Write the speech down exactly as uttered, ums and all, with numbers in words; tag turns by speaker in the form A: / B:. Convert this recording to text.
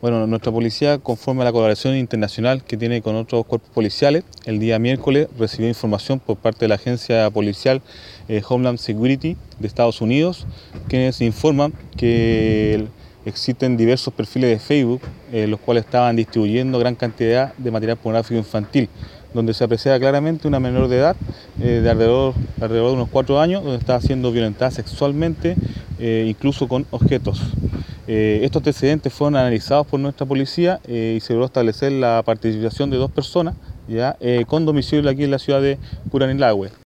A: Bueno, nuestra policía, conforme a la colaboración internacional que tiene con otros cuerpos policiales, el día miércoles recibió información por parte de la agencia policial eh, Homeland Security de Estados Unidos, quienes informan que existen diversos perfiles de Facebook, eh, los cuales estaban distribuyendo gran cantidad de material pornográfico infantil, donde se aprecia claramente una menor de edad, eh, de alrededor, alrededor de unos cuatro años, donde estaba siendo violentada sexualmente, eh, incluso con objetos. Eh, estos antecedentes fueron analizados por nuestra policía eh, y se logró establecer la participación de dos personas ya, eh, con domicilio aquí en la ciudad de Curanilahue.